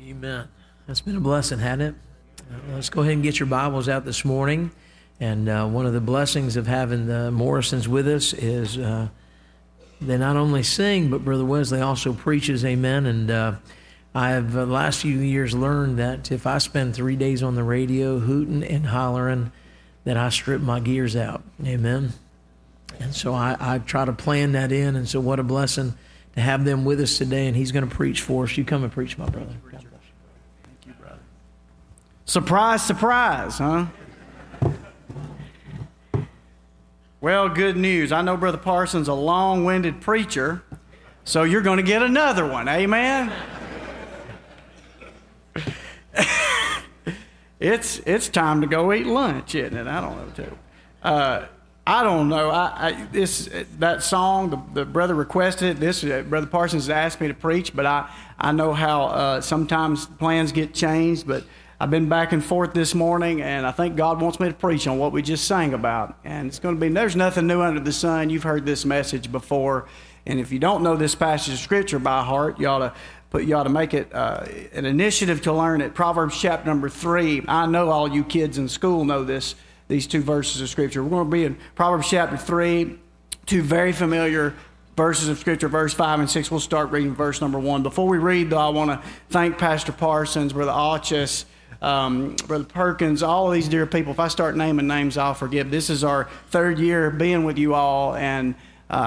Amen. That's been a blessing, hasn't it? Let's go ahead and get your Bibles out this morning. And one of the blessings of having the Morrisons with us is they not only sing, but Brother Wesley also preaches, amen. And I have the last few years learned that if I spend 3 days on the radio hooting and hollering, that I strip my gears out, amen. And so I try to plan that in, and so what a blessing to have them with us today, and he's going to preach for us. You come and preach, my brother. Thank you, brother. Surprise, surprise, huh? Well, good news. I know Brother Parsons a long-winded preacher, so you're going to get another one, amen? It's time to go eat lunch, isn't it? I don't know, too. I don't know. That song, the brother requested it. Brother Parsons asked me to preach, but I know how sometimes plans get changed. But I've been back and forth this morning, and I think God wants me to preach on what we just sang about. And it's going to be, there's nothing new under the sun. You've heard this message before. And if you don't know this passage of Scripture by heart, you ought to make it an initiative to learn it. Proverbs chapter number 3. I know all you kids in school know these two verses of Scripture. We're going to be in Proverbs chapter 3, two very familiar verses of Scripture, verse 5 and 6. We'll start reading verse number 1. Before we read, though, I want to thank Pastor Parsons, Brother Auchus, Brother Perkins, all of these dear people. If I start naming names, I'll forgive. This is our third year being with you all, and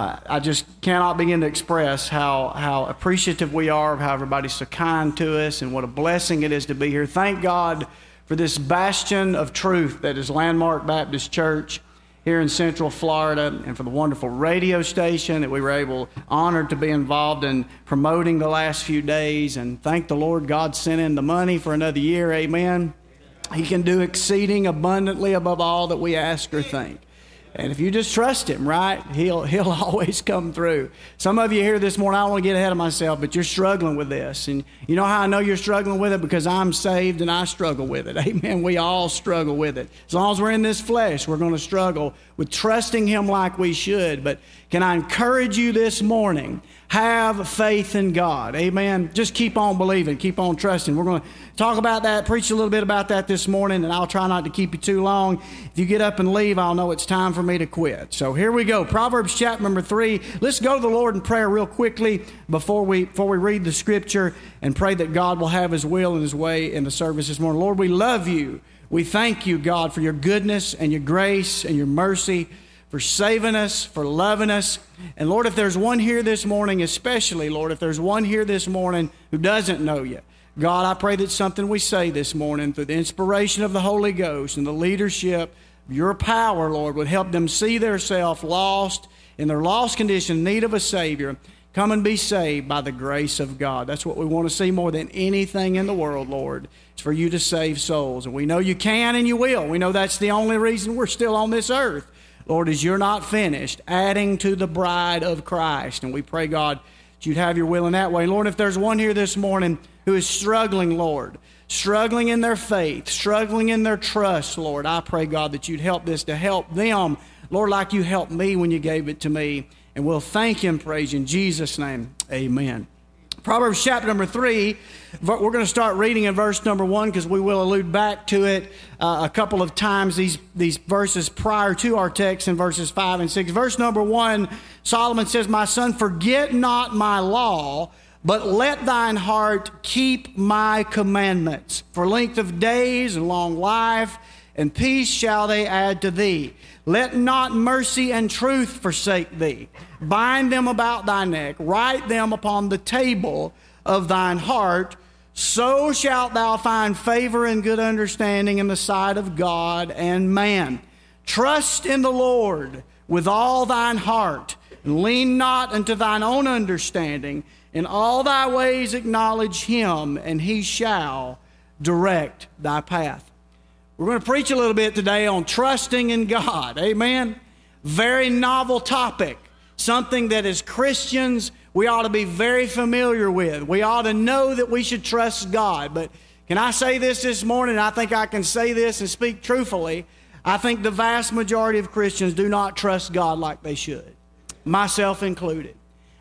I just cannot begin to express how appreciative we are of how everybody's so kind to us and what a blessing it is to be here. Thank God for this bastion of truth that is Landmark Baptist Church here in Central Florida, and for the wonderful radio station that we were honored to be involved in promoting the last few days. And thank the Lord God sent in the money for another year, amen. He can do exceeding abundantly above all that we ask or think. And if you just trust Him, right, He'll always come through. Some of you here this morning, I don't want to get ahead of myself, but you're struggling with this. And you know how I know you're struggling with it? Because I'm saved and I struggle with it. Amen. We all struggle with it. As long as we're in this flesh, we're going to struggle with trusting Him like we should. But can I encourage you this morning? Have faith in God. Amen. Just keep on believing. Keep on trusting. We're going to talk about that, preach a little bit about that this morning, and I'll try not to keep you too long. If you get up and leave, I'll know it's time for me to quit. So here we go. Proverbs chapter number 3. Let's go to the Lord in prayer real quickly before we read the Scripture and pray that God will have His will and His way in the service this morning. Lord, we love You. We thank You, God, for Your goodness and Your grace and Your mercy, for saving us, for loving us. And Lord, if there's one here this morning, especially, Lord, if there's one here this morning who doesn't know You, God, I pray that something we say this morning through the inspiration of the Holy Ghost and the leadership of Your power, Lord, would help them see themselves lost, in their lost condition, in need of a Savior. Come and be saved by the grace of God. That's what we want to see more than anything in the world, Lord. It's for You to save souls. And we know You can and You will. We know that's the only reason we're still on this earth, Lord, is You're not finished adding to the bride of Christ. And we pray, God, that You'd have Your will in that way. Lord, if there's one here this morning who is struggling, Lord, struggling in their faith, struggling in their trust, Lord, I pray, God, that You'd help this to help them, Lord, like You helped me when You gave it to me. And we'll thank You and praise You in Jesus' name. Amen. Proverbs chapter number 3, we're going to start reading in verse number 1 because we will allude back to it a couple of times, these verses prior to our text in verses 5 and 6. Verse number 1, Solomon says, "My son, forget not My law, but let thine heart keep My commandments. For length of days and long life and peace shall they add to thee. Let not mercy and truth forsake thee. Bind them about thy neck, write them upon the table of thine heart. So shalt thou find favor and good understanding in the sight of God and man. Trust in the Lord with all thine heart, and lean not unto thine own understanding. In all thy ways acknowledge Him, and He shall direct thy path." We're going to preach a little bit today on trusting in God. Amen. Very novel topic. Something that as Christians we ought to be very familiar with. We ought to know that we should trust God. But can I say this morning? I think I can say this and speak truthfully. I think the vast majority of Christians do not trust God like they should, myself included.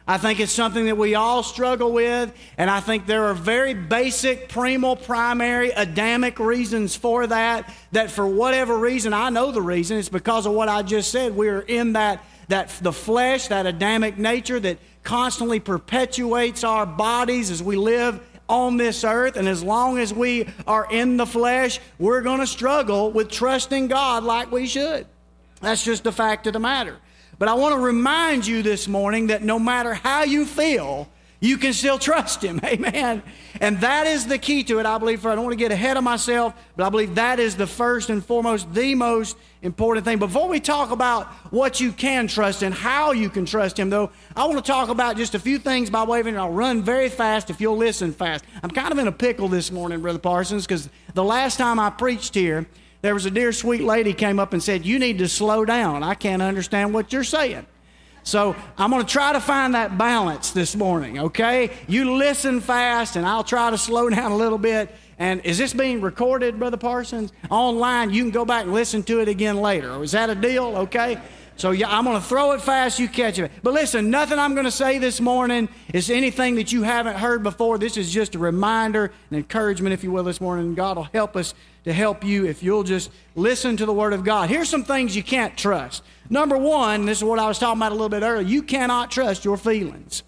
I think it's something that we all struggle with, and I think there are very basic, primary, Adamic reasons for that for whatever reason, I know the reason, it's because of what I just said. We're in the flesh, that Adamic nature that constantly perpetuates our bodies as we live on this earth, and as long as we are in the flesh, we're going to struggle with trusting God like we should. That's just the fact of the matter. But I want to remind you this morning that no matter how you feel, you can still trust Him. Amen. And that is the key to it, I believe. I don't want to get ahead of myself, but I believe that is the first and foremost, the most important thing. Before we talk about what you can trust and how you can trust Him, though, I want to talk about just a few things by way of it, and I'll run very fast if you'll listen fast. I'm kind of in a pickle this morning, Brother Parsons, because the last time I preached here, there was a dear sweet lady came up and said, "You need to slow down. I can't understand what you're saying." So I'm going to try to find that balance this morning, okay? You listen fast, and I'll try to slow down a little bit. And is this being recorded, Brother Parsons? Online, you can go back and listen to it again later. Is that a deal, okay? So yeah, I'm going to throw it fast, you catch it. But listen, nothing I'm going to say this morning is anything that you haven't heard before. This is just a reminder, an encouragement, if you will, this morning. God will help us to help you if you'll just listen to the Word of God. Here's some things you can't trust. Number one, this is what I was talking about a little bit earlier, you cannot trust your feelings.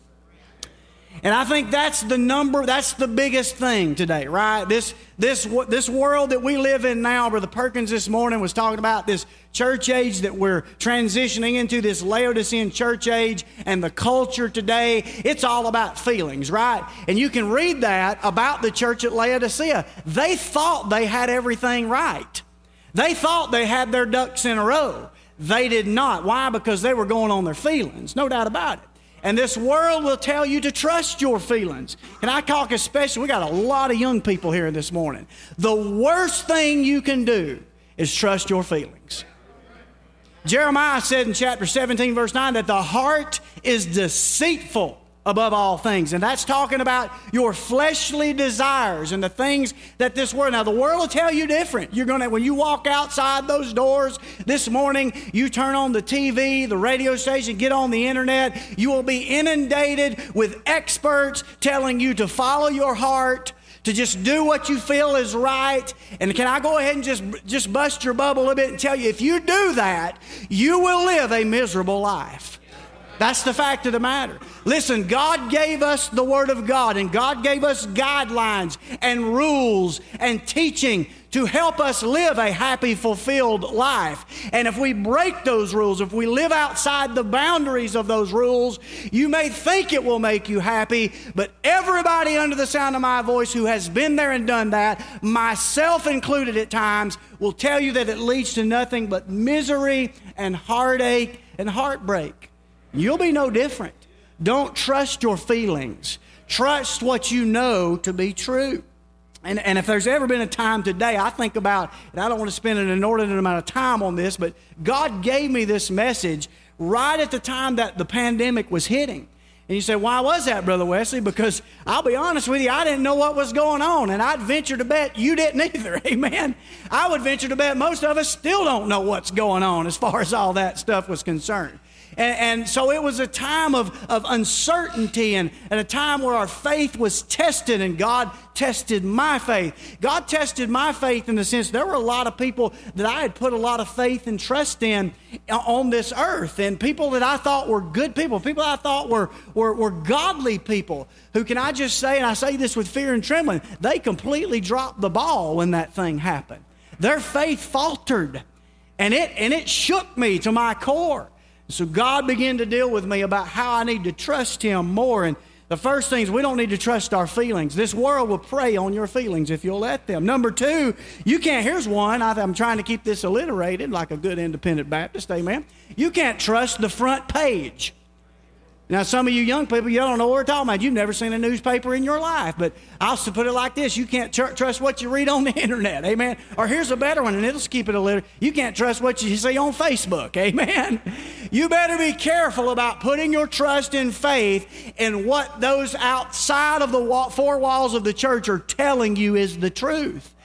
And I think that's the biggest thing today, right? This world that we live in now, Brother Perkins this morning was talking about this church age that we're transitioning into, this Laodicean church age, and the culture today, it's all about feelings, right? And you can read that about the church at Laodicea. They thought they had everything right. They thought they had their ducks in a row. They did not. Why? Because they were going on their feelings, no doubt about it. And this world will tell you to trust your feelings. And I talk especially, we got a lot of young people here this morning. The worst thing you can do is trust your feelings. Jeremiah said in chapter 17, verse 9, that the heart is deceitful above all things. And that's talking about your fleshly desires and the things that this world. Now, the world will tell you different. When you walk outside those doors this morning, you turn on the TV, the radio station, get on the internet, you will be inundated with experts telling you to follow your heart, to just do what you feel is right. And can I go ahead and just bust your bubble a little bit and tell you, if you do that, you will live a miserable life. That's the fact of the matter. Listen, God gave us the Word of God, and God gave us guidelines and rules and teaching to help us live a happy, fulfilled life. And if we break those rules, if we live outside the boundaries of those rules, you may think it will make you happy, but everybody under the sound of my voice who has been there and done that, myself included at times, will tell you that it leads to nothing but misery and heartache and heartbreak. You'll be no different. Don't trust your feelings. Trust what you know to be true. And if there's ever been a time today, I think about, and I don't want to spend an inordinate amount of time on this, but God gave me this message right at the time that the pandemic was hitting. And you say, why was that, Brother Wesley? Because I'll be honest with you, I didn't know what was going on. And I'd venture to bet you didn't either. Amen. I would venture to bet most of us still don't know what's going on as far as all that stuff was concerned. And so it was a time of uncertainty and a time where our faith was tested, and God tested my faith. God tested my faith in the sense there were a lot of people that I had put a lot of faith and trust in on this earth, and people that I thought were good people I thought were godly people who, can I just say, and I say this with fear and trembling, they completely dropped the ball when that thing happened. Their faith faltered, and it shook me to my core. So God began to deal with me about how I need to trust Him more. And the first thing is, we don't need to trust our feelings. This world will prey on your feelings if you'll let them. Number two, here's one. I'm trying to keep this alliterated like a good independent Baptist, amen. You can't trust the front page. Now, some of you young people, you don't know what we're talking about. You've never seen a newspaper in your life. But I'll put it like this. You can't trust what you read on the internet. Amen. Or here's a better one, and it'll keep it a little. You can't trust what you see on Facebook. Amen. You better be careful about putting your trust in faith in what those outside of the four walls of the church are telling you is the truth.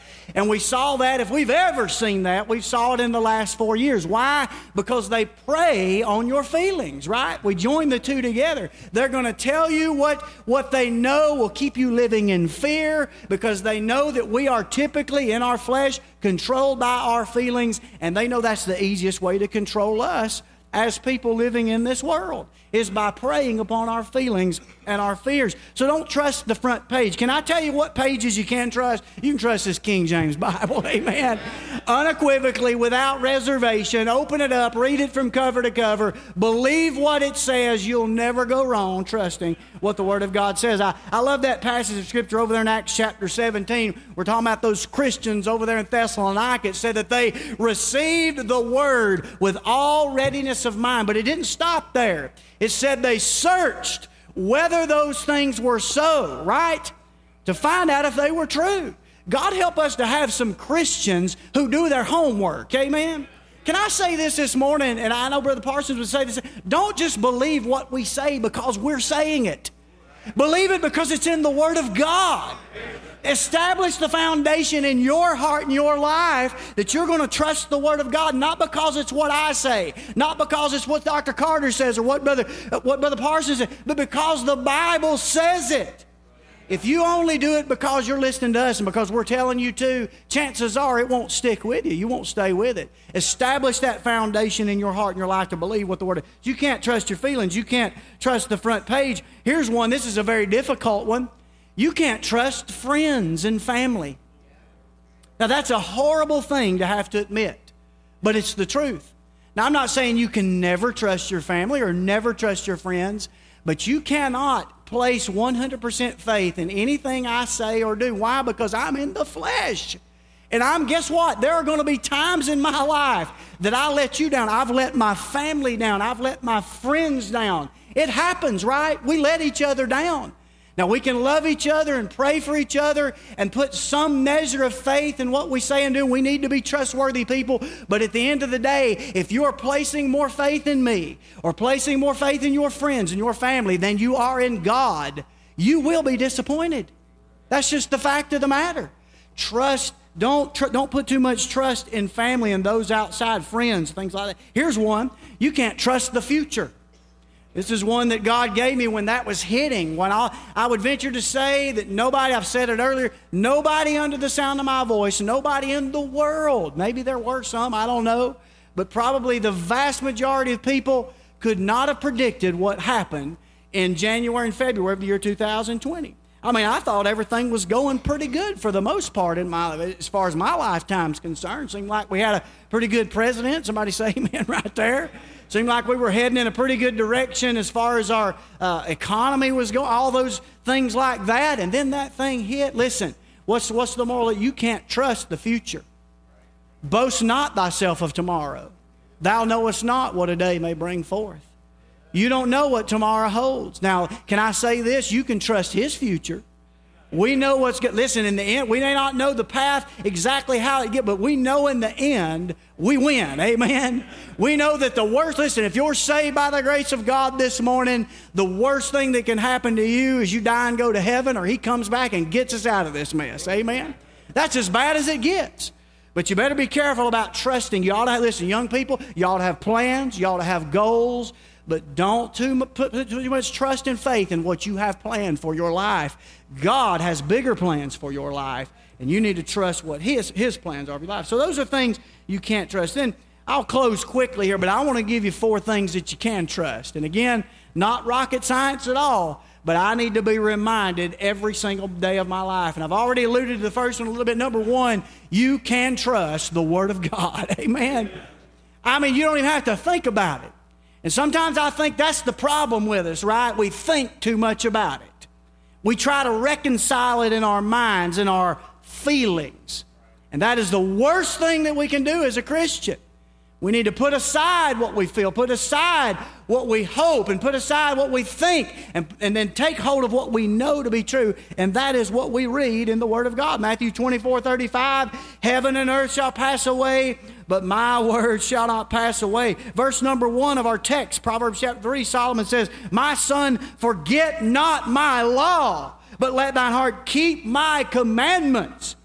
And we saw that, if we've ever seen that, we saw it in the last 4 years. Why? Because they prey on your feelings, right? We join the two together. They're going to tell you what they know will keep you living in fear, because they know that we are typically in our flesh controlled by our feelings, and they know that's the easiest way to control us as people living in this world, is by preying upon our feelings and our fears. So don't trust the front page. Can I tell you what pages you can trust? You can trust this King James Bible, amen. Unequivocally, without reservation, open it up, read it from cover to cover, believe what it says. You'll never go wrong trusting what the Word of God says. I love that passage of Scripture over there in Acts chapter 17. We're talking about those Christians over there in Thessalonica. It said that they received the Word with all readiness of mind, but it didn't stop there. It said they searched whether those things were so, right? To find out if they were true. God help us to have some Christians who do their homework, amen? Can I say this morning, and I know Brother Parsons would say this, don't just believe what we say because we're saying it. Believe it because it's in the Word of God. Establish the foundation in your heart and your life that you're going to trust the Word of God, not because it's what I say, not because it's what Dr. Carter says or what Brother Parsons says, but because the Bible says it. If you only do it because you're listening to us and because we're telling you to, chances are it won't stick with you. You won't stay with it. Establish that foundation in your heart and your life to believe what the Word is. You can't trust your feelings. You can't trust the front page. Here's one. This is a very difficult one. You can't trust friends and family. Now, that's a horrible thing to have to admit, but it's the truth. Now, I'm not saying you can never trust your family or never trust your friends, but you cannot place 100% faith in anything I say or do. Why? Because I'm in the flesh. And guess what? There are going to be times in my life that I let you down. I've let my family down. I've let my friends down. It happens, right? We let each other down. Now, we can love each other and pray for each other and put some measure of faith in what we say and do. We need to be trustworthy people. But at the end of the day, if you are placing more faith in me or placing more faith in your friends and your family than you are in God, you will be disappointed. That's just the fact of the matter. Trust. Don't put too much trust in family and those outside, friends, things like that. Here's one. You can't trust the future. This is one that God gave me when that was hitting. When I would venture to say that nobody, I've said it earlier, nobody under the sound of my voice, nobody in the world, maybe there were some, I don't know, but probably the vast majority of people could not have predicted what happened in January and February of the year 2020. I mean, I thought everything was going pretty good for the most part as far as my lifetime's concerned. Seemed like we had a pretty good president. Somebody say amen right there. Seemed like we were heading in a pretty good direction as far as our economy was going, all those things like that. And then that thing hit. Listen, what's the moral? You can't trust the future. Boast not thyself of tomorrow. Thou knowest not what a day may bring forth. You don't know what tomorrow holds. Now, can I say this? You can trust His future. We know what's good. Listen, in the end, we may not know the path exactly how it gets, but we know in the end, we win. Amen? We know that the worst, listen, if you're saved by the grace of God this morning, the worst thing that can happen to you is you die and go to heaven, or He comes back and gets us out of this mess. Amen? That's as bad as it gets. But you better be careful about trusting. You ought to listen, young people, you ought to have plans, you ought to have goals, but don't put too much trust and faith in what you have planned for your life. God has bigger plans for your life, and you need to trust what His plans are for your life. So those are things you can't trust. Then I'll close quickly here, but I want to give you 4 things that you can trust. And again, not rocket science at all, but I need to be reminded every single day of my life. And I've already alluded to the first one a little bit. Number 1, you can trust the Word of God. Amen. I mean, you don't even have to think about it. And sometimes I think that's the problem with us, right? We think too much about it. We try to reconcile it in our minds and our feelings. And that is the worst thing that we can do as a Christian. We need to put aside what we feel, put aside what we hope, and put aside what we think, and then take hold of what we know to be true. And that is what we read in the Word of God. Matthew 24:35, heaven and earth shall pass away, but my word shall not pass away. Verse number 1 of our text, Proverbs chapter 3, Solomon says, my son, forget not my law, but let thine heart keep my commandments.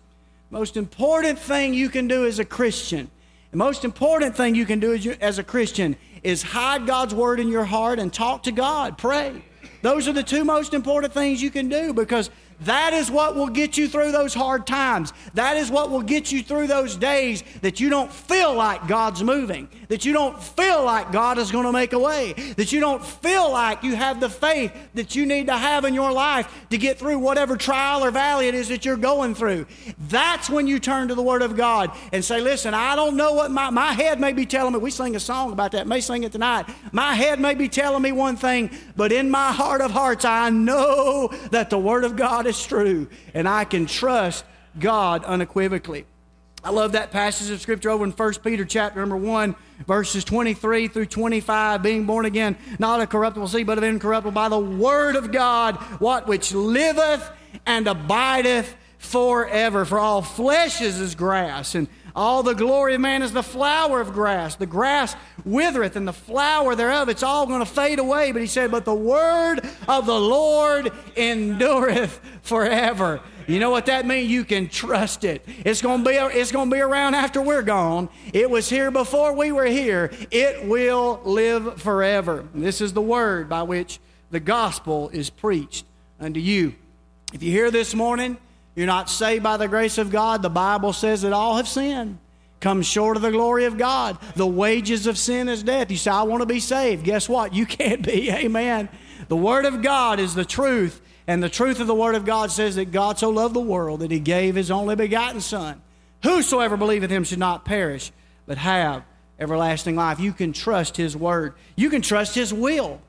Most important thing you can do as a Christian, the most important thing you can do as a Christian is hide God's Word in your heart and talk to God, pray. Those are the two most important things you can do, because that is what will get you through those hard times. That is what will get you through those days that you don't feel like God's moving, that you don't feel like God is going to make a way, that you don't feel like you have the faith that you need to have in your life to get through whatever trial or valley it is that you're going through. That's when you turn to the Word of God and say, listen, I don't know what my head may be telling me. We sing a song about that, may sing it tonight. My head may be telling me one thing, but in my heart of hearts, I know that the Word of God is true, and I can trust God unequivocally. I love that passage of Scripture over in 1 Peter chapter number 1, verses 23 through 25, being born again, not of corruptible seed, but of incorruptible, by the Word of God, what which liveth and abideth forever. For all flesh is as grass, and all the glory of man is the flower of grass. The grass withereth, and the flower thereof, it's all going to fade away. But he said, but the word of the Lord endureth forever. You know what that means? You can trust it. It's going to be around after we're gone. It was here before we were here. It will live forever. And this is the word by which the gospel is preached unto you. If you're here this morning, you're not saved by the grace of God. The Bible says that all have sinned, come short of the glory of God. The wages of sin is death. You say, I want to be saved. Guess what? You can't be. Amen. The Word of God is the truth. And the truth of the Word of God says that God so loved the world that He gave His only begotten Son. Whosoever believeth Him should not perish, but have everlasting life. You can trust His Word. You can trust His will.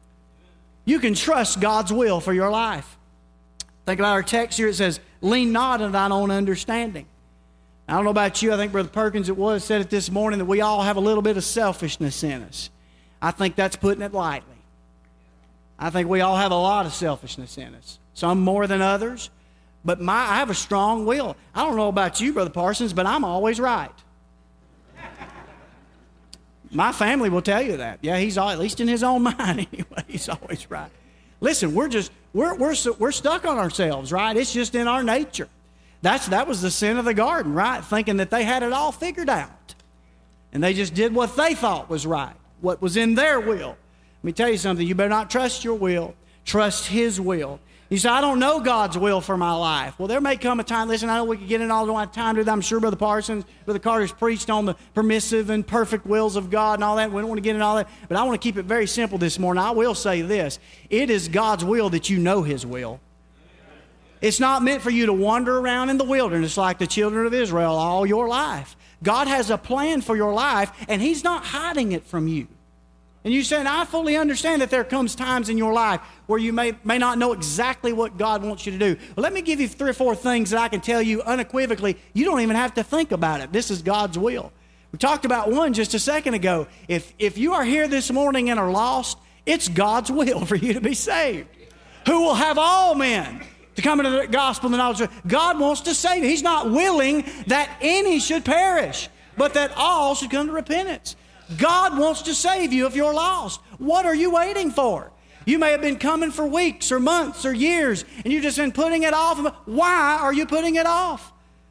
You can trust God's will for your life. Think about our text here. It says, lean not on thine own understanding. I don't know about you. I think Brother Perkins said it this morning that we all have a little bit of selfishness in us. I think that's putting it lightly. I think we all have a lot of selfishness in us. Some more than others. But I have a strong will. I don't know about you, Brother Parsons, but I'm always right. My family will tell you that. Yeah, he's at least in his own mind anyway. He's always right. Listen, we're stuck on ourselves, right? It's just in our nature. That was the sin of the garden, right? Thinking that they had it all figured out. And they just did what they thought was right, what was in their will. Let me tell you something. You better not trust your will. Trust His will. You say, I don't know God's will for my life. Well, there may come a time, listen, I know we could get in all the time to that. I'm sure Brother Parsons, Brother Carter's preached on the permissive and perfect wills of God and all that. We don't want to get in all that. But I want to keep it very simple this morning. I will say this. It is God's will that you know His will. It's not meant for you to wander around in the wilderness like the children of Israel all your life. God has a plan for your life, and He's not hiding it from you. And you say, and I fully understand that there comes times in your life where you may not know exactly what God wants you to do. Well, let me give you 3 or 4 things that I can tell you unequivocally. You don't even have to think about it. This is God's will. We talked about one just a second ago. If you are here this morning and are lost, it's God's will for you to be saved. Who will have all men to come into the gospel and the knowledge of God wants to save you. He's not willing that any should perish, but that all should come to repentance. God wants to save you if you're lost. What are you waiting for? You may have been coming for weeks or months or years, and you've just been putting it off. Why are you putting it off?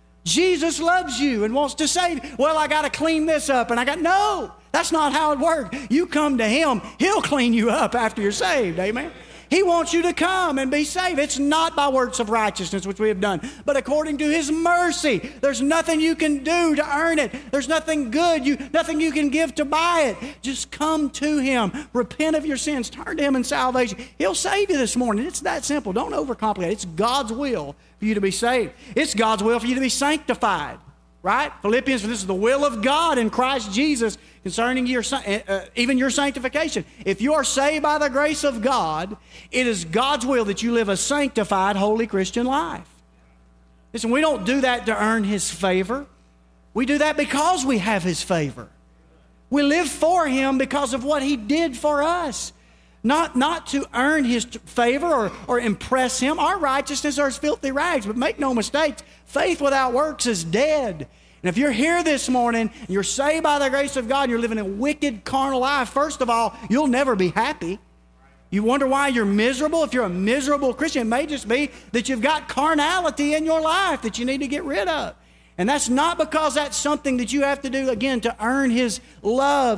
Jesus loves you and wants to save you. Well, I got to clean this up, and no, that's not how it works. You come to Him, He'll clean you up after you're saved. Amen. He wants you to come and be saved. It's not by works of righteousness which we have done, but according to His mercy. There's nothing you can do to earn it. There's nothing good, nothing you can give to buy it. Just come to Him. Repent of your sins. Turn to Him in salvation. He'll save you this morning. It's that simple. Don't overcomplicate it. It's God's will for you to be saved. It's God's will for you to be sanctified. Right? Philippians, this is the will of God in Christ Jesus concerning even your sanctification. If you are saved by the grace of God, it is God's will that you live a sanctified, holy Christian life. Listen, we don't do that to earn His favor. We do that because we have His favor. We live for Him because of what He did for us. Not to earn His favor or impress Him. Our righteousness are as filthy rags, but make no mistakes, faith without works is dead. And if you're here this morning, and you're saved by the grace of God, and you're living a wicked, carnal life, first of all, you'll never be happy. You wonder why you're miserable? If you're a miserable Christian, it may just be that you've got carnality in your life that you need to get rid of. And that's not because that's something that you have to do, again, to earn His love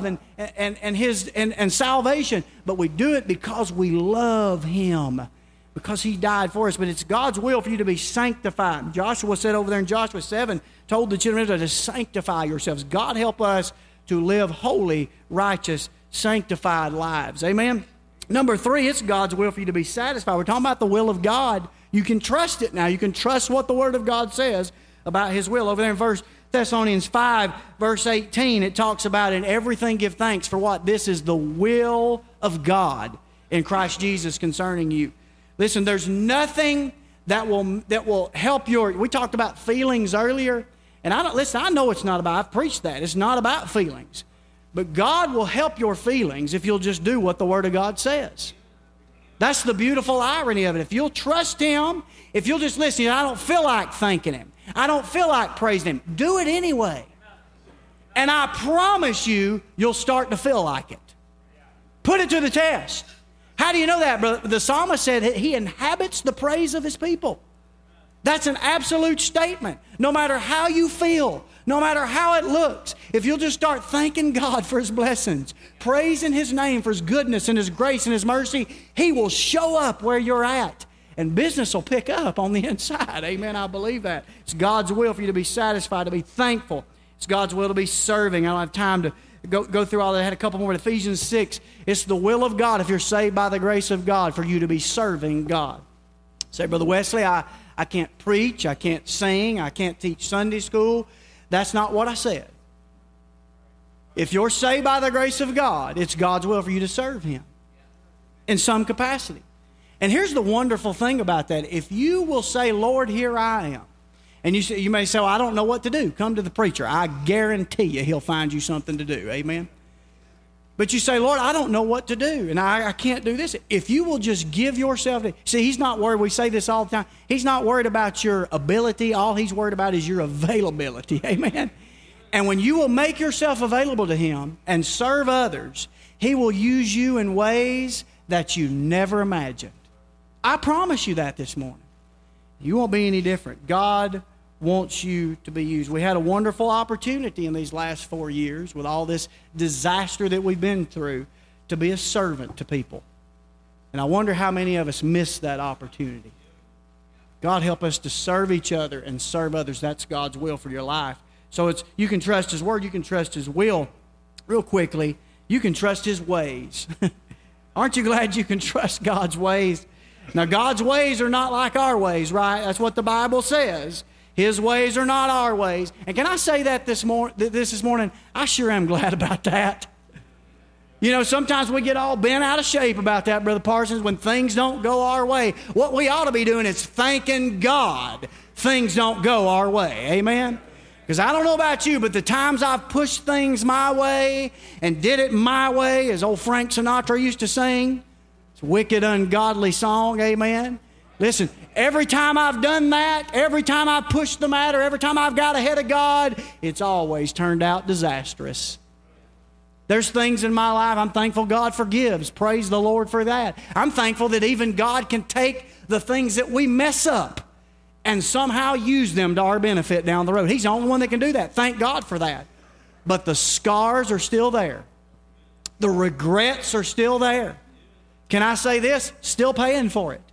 and salvation. But we do it because we love Him, because He died for us. But it's God's will for you to be sanctified. Joshua said over there in Joshua 7, told the children of Israel to sanctify yourselves. God help us to live holy, righteous, sanctified lives. Amen? Number 3, it's God's will for you to be satisfied. We're talking about the will of God. You can trust it now. You can trust what the Word of God says about His will. Over there in 1 Thessalonians 5, verse 18, it talks about, in everything give thanks for what? This is the will of God in Christ Jesus concerning you. Listen, there's nothing that will help your... We talked about feelings earlier, and I know it's not about... I've preached that. It's not about feelings. But God will help your feelings if you'll just do what the Word of God says. That's the beautiful irony of it. If you'll trust Him, if you'll just listen, I don't feel like thanking Him. I don't feel like praising Him. Do it anyway. And I promise you, you'll start to feel like it. Put it to the test. How do you know that, brother? The psalmist said he inhabits the praise of his people. That's an absolute statement. No matter how you feel, no matter how it looks, if you'll just start thanking God for His blessings, praising His name for His goodness and His grace and His mercy, He will show up where you're at. And business will pick up on the inside. Amen. I believe that. It's God's will for you to be satisfied, to be thankful. It's God's will to be serving. I don't have time to go through all that. I had a couple more. Ephesians 6. It's the will of God, if you're saved by the grace of God, for you to be serving God. Say, Brother Wesley, I can't preach. I can't sing. I can't teach Sunday school. That's not what I said. If you're saved by the grace of God, it's God's will for you to serve Him in some capacity. And here's the wonderful thing about that. If you will say, Lord, here I am. And you may say, well, I don't know what to do. Come to the preacher. I guarantee you He'll find you something to do. Amen? But you say, Lord, I don't know what to do. And I can't do this. If you will just give yourself to... See, He's not worried. We say this all the time. He's not worried about your ability. All He's worried about is your availability. Amen? And when you will make yourself available to Him and serve others, He will use you in ways that you never imagined. I promise you that this morning. You won't be any different. God wants you to be used. We had a wonderful opportunity in these last 4 years with all this disaster that we've been through to be a servant to people. And I wonder how many of us missed that opportunity. God help us to serve each other and serve others. That's God's will for your life. So you can trust His Word. You can trust His will. Real quickly, you can trust His ways. Aren't you glad you can trust God's ways? Now, God's ways are not like our ways, right? That's what the Bible says. His ways are not our ways. And can I say that this morning? I sure am glad about that. You know, sometimes we get all bent out of shape about that, Brother Parsons, when things don't go our way. What we ought to be doing is thanking God things don't go our way. Amen? Because I don't know about you, but the times I've pushed things my way and did it my way, as old Frank Sinatra used to sing, it's a wicked, ungodly song, amen? Listen, every time I've done that, every time I've pushed the matter, every time I've got ahead of God, it's always turned out disastrous. There's things in my life I'm thankful God forgives. Praise the Lord for that. I'm thankful that even God can take the things that we mess up and somehow use them to our benefit down the road. He's the only one that can do that. Thank God for that. But the scars are still there. The regrets are still there. Can I say this? Still paying for it.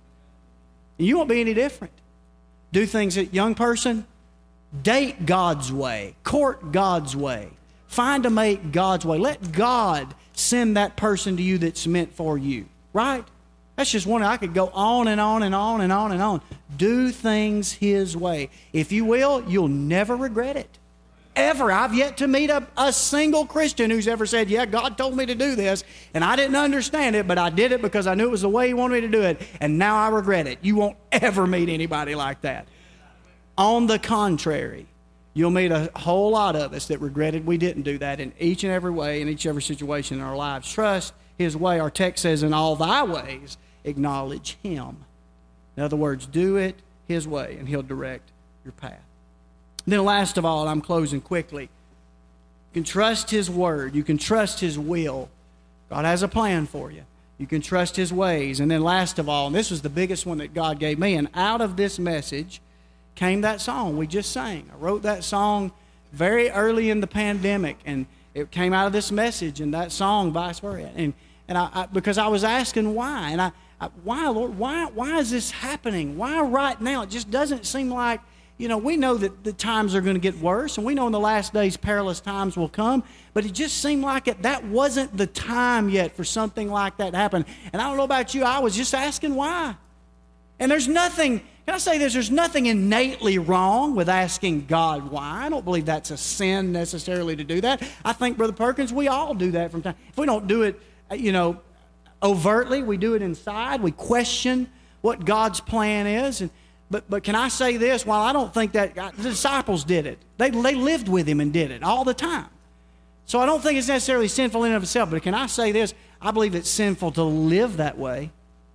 You won't be any different. Do things that young person, date God's way, court God's way, find a mate God's way. Let God send that person to you that's meant for you, right? That's just one. I could go on and on and on and on and on. Do things His way. If you will, you'll never regret it. Ever. I've yet to meet a single Christian who's ever said, yeah, God told me to do this, and I didn't understand it, but I did it because I knew it was the way He wanted me to do it, and now I regret it. You won't ever meet anybody like that. On the contrary, you'll meet a whole lot of us that regretted we didn't do that in each and every way, in each and every situation in our lives. Trust His way. Our text says, in all thy ways, acknowledge Him. In other words, do it His way, and He'll direct your path. Then last of all, I'm closing quickly. You can trust His Word. You can trust His will. God has a plan for you. You can trust His ways. And then last of all, and this was the biggest one that God gave me, and out of this message came that song we just sang. I wrote that song very early in the pandemic, and it came out of this message and that song, vice versa. And I because I was asking why, and why, Lord, why is this happening? Why right now? It just doesn't seem like, we know that the times are going to get worse, and we know in the last days perilous times will come, but it just seemed like that wasn't the time yet for something like that to happen. And I don't know about you, I was just asking why. And there's nothing, can I say this? There's nothing innately wrong with asking God why. I don't believe that's a sin necessarily to do that. I think, Brother Perkins, we all do that from time. If we don't do it, overtly, we do it inside. We question what God's plan is. But can I say this? While I don't think that the disciples did it, they lived with him and did it all the time. So I don't think it's necessarily sinful in and of itself. But can I say this? I believe it's sinful to live that way.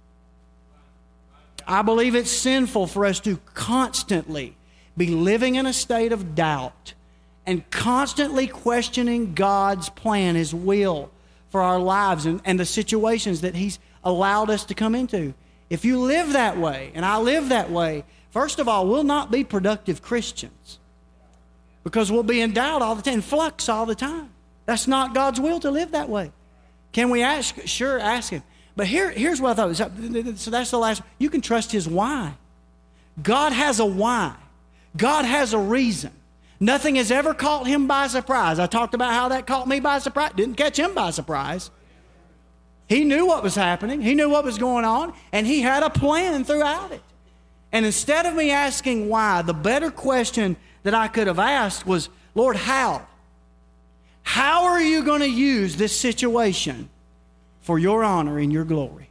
I believe it's sinful for us to constantly be living in a state of doubt and constantly questioning God's plan, His will for our lives and the situations that He's allowed us to come into. If you live that way, and I live that way, first of all, we'll not be productive Christians because we'll be in doubt all the time, in flux all the time. That's not God's will to live that way. Can we ask? Sure, ask Him. But here's what I thought. So that's the last. You can trust His why. God has a why. God has a reason. Nothing has ever caught Him by surprise. I talked about how that caught me by surprise. Didn't catch Him by surprise. He knew what was happening. He knew what was going on. And He had a plan throughout it. And instead of me asking why, the better question that I could have asked was, Lord, how? How are you going to use this situation for your honor and your glory?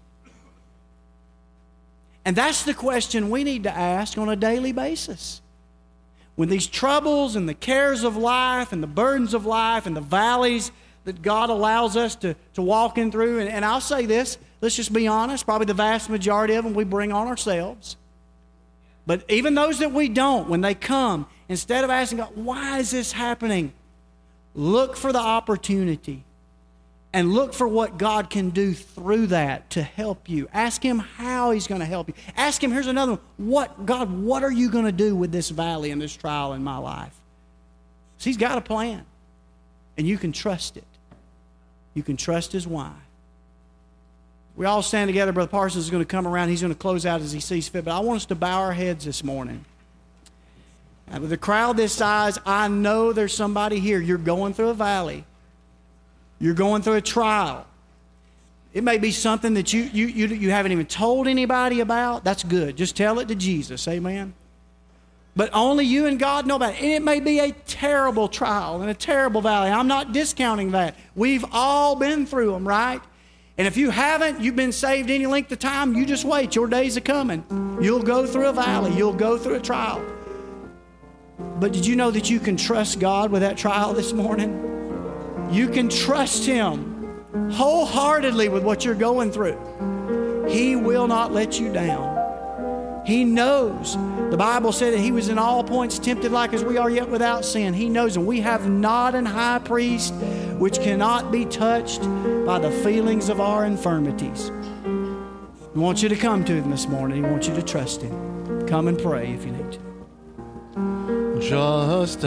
And that's the question we need to ask on a daily basis. When these troubles and the cares of life and the burdens of life and the valleys that God allows us to walk in through, and I'll say this, let's just be honest, probably the vast majority of them we bring on ourselves. But even those that we don't, when they come, instead of asking God, why is this happening? Look for the opportunity and look for what God can do through that to help you. Ask Him how He's going to help you. Ask Him, here's another one, God, what are you going to do with this valley and this trial in my life? So He's got a plan, and you can trust it. You can trust His why. We all stand together. Brother Parsons is going to come around. He's going to close out as he sees fit. But I want us to bow our heads this morning. And with a crowd this size, I know there's somebody here. You're going through a valley. You're going through a trial. It may be something that you haven't even told anybody about. That's good. Just tell it to Jesus. Amen. But only you and God know about it. And it may be a terrible trial and a terrible valley. I'm not discounting that. We've all been through them, right? And if you haven't, you've been saved any length of time, you just wait. Your days are coming. You'll go through a valley. You'll go through a trial. But did you know that you can trust God with that trial this morning? You can trust Him wholeheartedly with what you're going through. He will not let you down. He knows. The Bible said that He was in all points tempted like as we are, yet without sin. He knows. And we have not an high priest which cannot be touched by the feelings of our infirmities. He wants you to come to Him this morning. He wants you to trust Him. Come and pray if you need to. Just